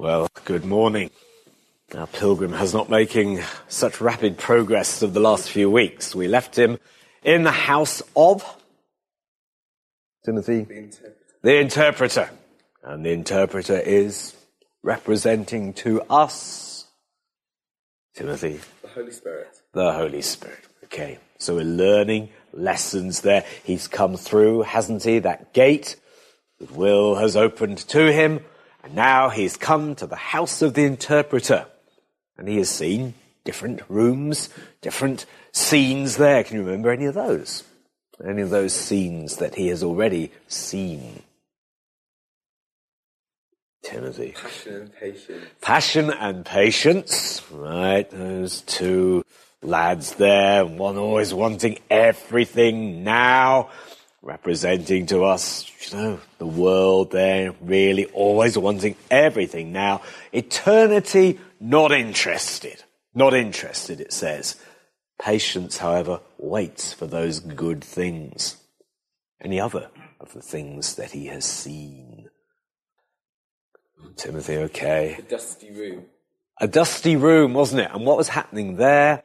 Well, good morning. Our pilgrim has not making such rapid progress of the last few weeks. We left him in the house of Timothy, the interpreter. And the interpreter is representing to us, Timothy, the Holy Spirit. The Holy Spirit. Okay, so we're learning lessons there. He's come through, hasn't he? That gate that Will has opened to him. And now he's come to the house of the interpreter. And he has seen different rooms, different scenes there. Can you remember any of those? Any of those scenes that he has already seen? Timothy. Passion and patience. Passion and patience. Right, those two lads there. One always wanting everything now. Representing to us, the world there, really always wanting everything now. Eternity, not interested. Not interested, it says. Patience, however, waits for those good things. Any other of the things that he has seen? Timothy, okay. A dusty room. A dusty room, wasn't it? And what was happening there?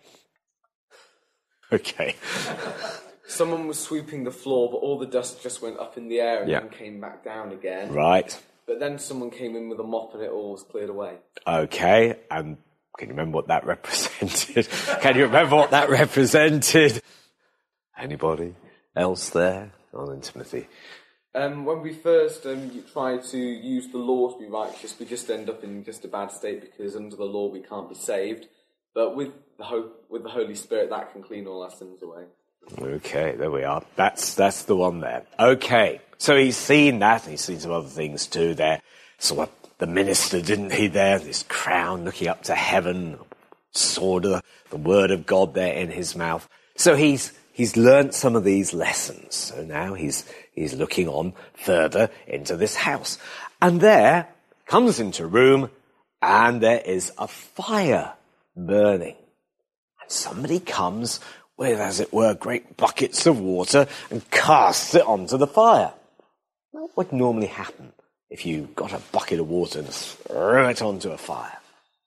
Okay. Someone was sweeping the floor, but all the dust just went up in the air and then came back down again. Right. But then someone came in with a mop and it all was cleared away. Okay, and can you remember what that represented? Can you remember what that represented? Anybody else there? On in Timothy. When we first try to use the law to be righteous, we just end up in just a bad state because under the law we can't be saved. But with the Holy Spirit, that can clean all our sins away. Okay, there we are. That's the one there. Okay, so he's seen that, and he's seen some other things too there. Saw the minister, didn't he, there? This crown looking up to heaven, sword of the word of God there in his mouth. So he's learnt some of these lessons. So now he's looking on further into this house. And there comes into a room, and there is a fire burning. And somebody comes with, as it were, great buckets of water and casts it onto the fire. What would normally happen if you got a bucket of water and threw it onto a fire?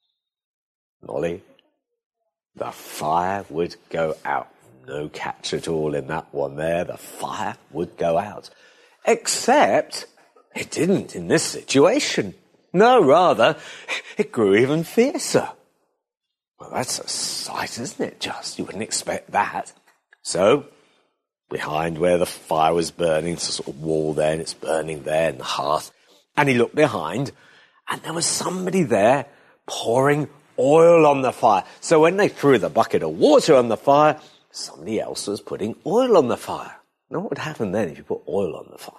Molly, the fire would go out. No catch at all in that one there. The fire would go out. Except it didn't in this situation. No, rather, it grew even fiercer. Well, that's a sight, isn't it, just? You wouldn't expect that. So, behind where the fire was burning, it's a sort of wall there, and it's burning there in the hearth. And he looked behind, and there was somebody there pouring oil on the fire. So when they threw the bucket of water on the fire, somebody else was putting oil on the fire. Now, what would happen then if you put oil on the fire?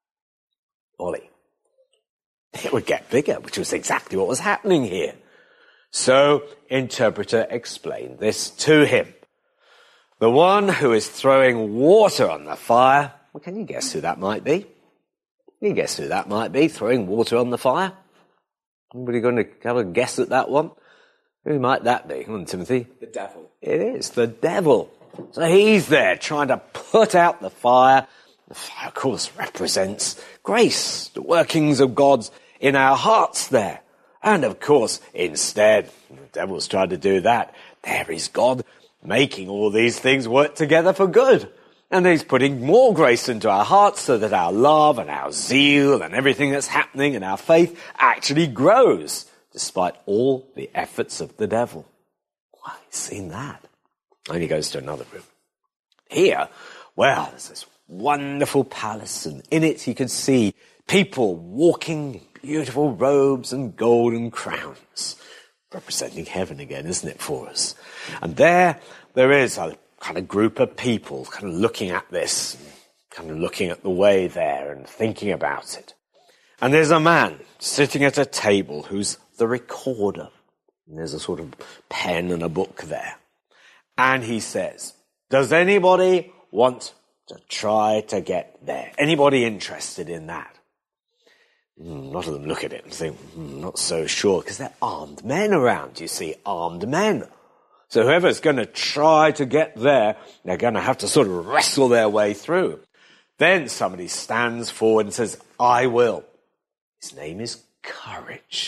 Ollie. It would get bigger, which was exactly what was happening here. So, interpreter explained this to him. The one who is throwing water on the fire, well, can you guess who that might be? Can you guess who that might be, throwing water on the fire? Anybody going to have a guess at that one? Who might that be? Come on, Timothy. The devil. It is, the devil. So he's there trying to put out the fire. The fire, of course, represents grace, the workings of God's in our hearts there. And, of course, instead, the devil's tried to do that. There is God making all these things work together for good. And he's putting more grace into our hearts so that our love and our zeal and everything that's happening in our faith actually grows, despite all the efforts of the devil. Wow, he's seen that. And he goes to another room. Here, well, there's this wonderful palace, and in it you can see people walking in beautiful robes and golden crowns, representing heaven again, isn't it, for us? And there is a kind of group of people kind of looking at this, kind of looking at the way there and thinking about it. And there's a man sitting at a table who's the recorder. And there's a sort of pen and a book there. And he says, does anybody want to try to get there? Anybody interested in that? A lot of them look at it and think, not so sure, because they're armed men around, you see, armed men. So whoever's going to try to get there, they're going to have to sort of wrestle their way through. Then somebody stands forward and says, I will. His name is Courage.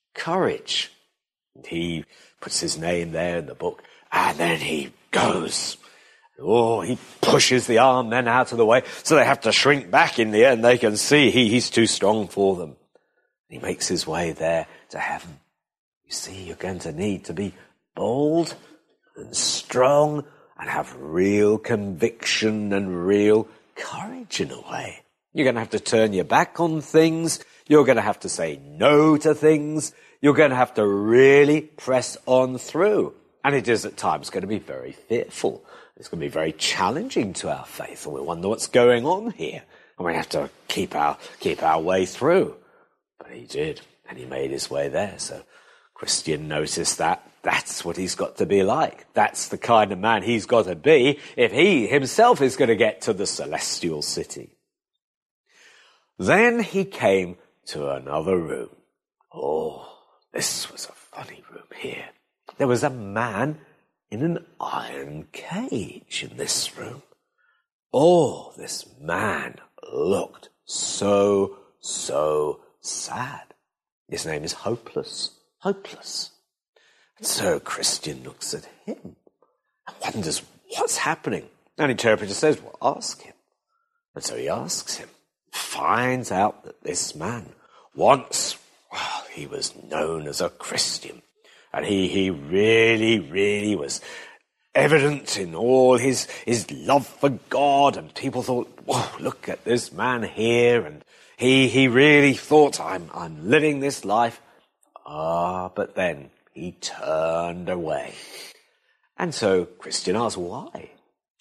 courage. And he puts his name there in the book, and then he goes. Oh, he pushes the arm then out of the way, so they have to shrink back in the end. They can see he's too strong for them. He makes his way there to heaven. You see, you're going to need to be bold and strong and have real conviction and real courage in a way. You're going to have to turn your back on things. You're going to have to say no to things. You're going to have to really press on through. And it is at times going to be very fearful. It's going to be very challenging to our faith, and we wonder what's going on here. And we have to keep our way through. But he did, and he made his way there. So Christian noticed that. That's what he's got to be like. That's the kind of man he's got to be if he himself is going to get to the celestial city. Then he came to another room. Oh, this was a funny room here. There was a man in an iron cage in this room. Oh, this man looked so sad. His name is Hopeless. Hopeless. And so Christian looks at him and wonders what's happening. An interpreter says, well, ask him. And so he asks him, finds out that this man once, well, he was known as a Christian. And he really was evident in all his love for God. And people thought, whoa, look at this man here. And he really thought, I'm living this life. But then he turned away. And so Christian asked, why?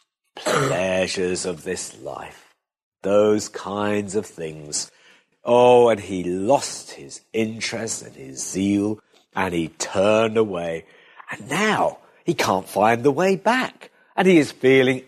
Pleasures of this life. Those kinds of things. Oh, and he lost his interest and his zeal. And he turned away. And now he can't find the way back. And he is feeling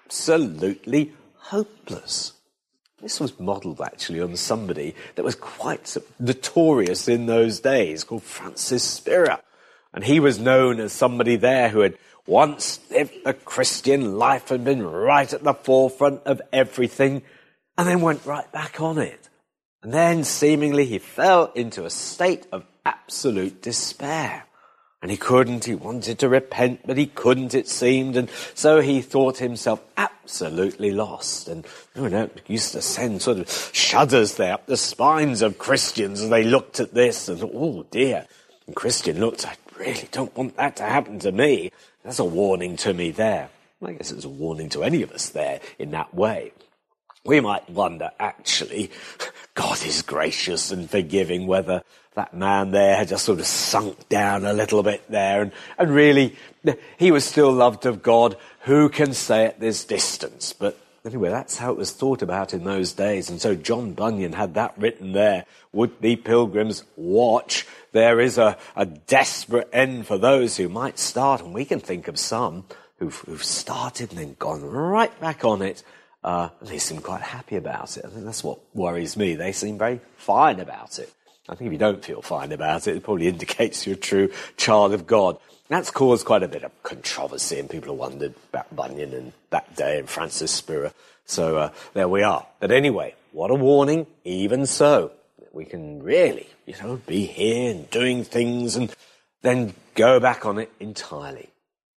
absolutely hopeless. This was modelled actually on somebody that was quite notorious in those days called Francis Spira. And he was known as somebody there who had once lived a Christian life and been right at the forefront of everything and then went right back on it. And then seemingly he fell into a state of absolute despair. And he wanted to repent, but he couldn't, it seemed. And so he thought himself absolutely lost. And it used to send sort of shudders there up the spines of Christians as they looked at this and thought, oh dear. And Christian looked, I really don't want that to happen to me. That's a warning to me there. I guess it's a warning to any of us there in that way. We might wonder, actually, God is gracious and forgiving, whether that man there had just sort of sunk down a little bit there, and really, he was still loved of God. Who can say at this distance? But anyway, that's how it was thought about in those days. And so John Bunyan had that written there. Would-be pilgrims, watch. There is a desperate end for those who might start. And we can think of some who've started and then gone right back on it. They seem quite happy about it. I think that's what worries me. They seem very fine about it. I think if you don't feel fine about it, it probably indicates you're a true child of God. That's caused quite a bit of controversy, and people have wondered about Bunyan and that day and Francis Spira. So there we are. But anyway, what a warning. Even so, we can really, be here and doing things and then go back on it entirely.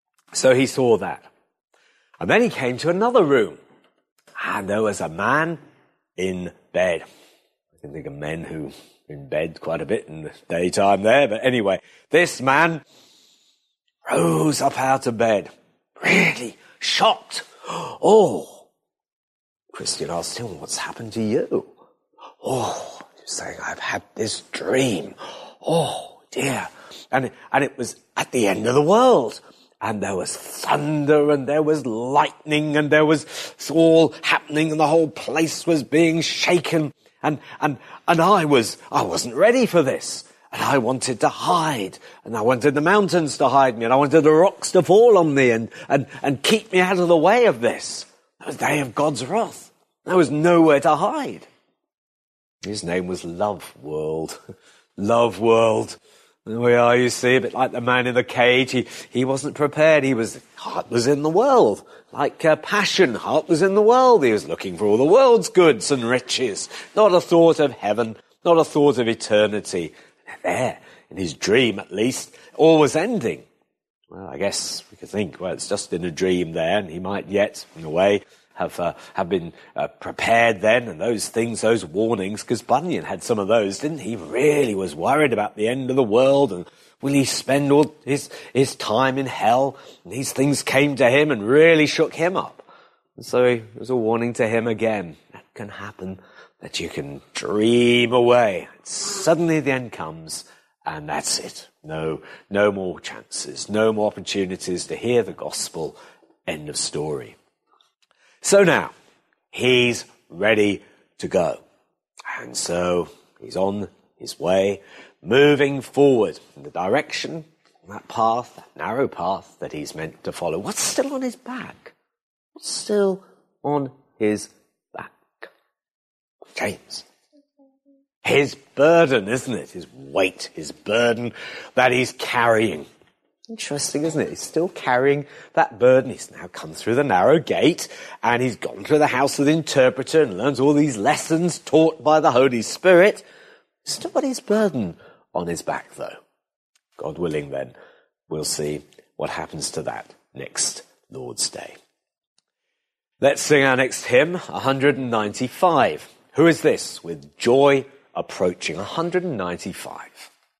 So he saw that. And then he came to another room. And there was a man in bed. I can think of men who are in bed quite a bit in the daytime there. But anyway, this man rose up out of bed, really shocked. Oh, Christian asked him, what's happened to you? Oh, he was saying, I've had this dream. Oh, dear. And it was at the end of the world. And there was thunder and there was lightning and there was all happening and the whole place was being shaken. And I wasn't ready for this. And I wanted to hide. And I wanted the mountains to hide me. And I wanted the rocks to fall on me and keep me out of the way of this. That was the day of God's wrath. There was nowhere to hide. His name was Love World. Love World. There we are, you see, a bit like the man in the cage. He wasn't prepared. Heart was in the world. Like Passion, heart was in the world. He was looking for all the world's goods and riches. Not a thought of heaven, not a thought of eternity. there, in his dream at least, all was ending. Well, I guess we could think, well, it's just in a dream there, and he might yet, in a way, have been prepared then, and those things, those warnings, because Bunyan had some of those, didn't he? He really was worried about the end of the world, and will he spend all his time in hell? And these things came to him and really shook him up. And so it was a warning to him again. That can happen, that you can dream away. Suddenly the end comes, and that's it. No more chances, no more opportunities to hear the gospel. End of story. So now, he's ready to go. And so he's on his way, moving forward in the direction, that path, that narrow path that he's meant to follow. What's still on his back? What's still on his back? James. His burden, isn't it? His weight, his burden that he's carrying. Interesting, isn't it? He's still carrying that burden. He's now come through the narrow gate, and he's gone to the house of the interpreter and learns all these lessons taught by the Holy Spirit. He's still got his burden on his back, though. God willing, then, we'll see what happens to that next Lord's Day. Let's sing our next hymn, 195. Who is this? With joy approaching, 195.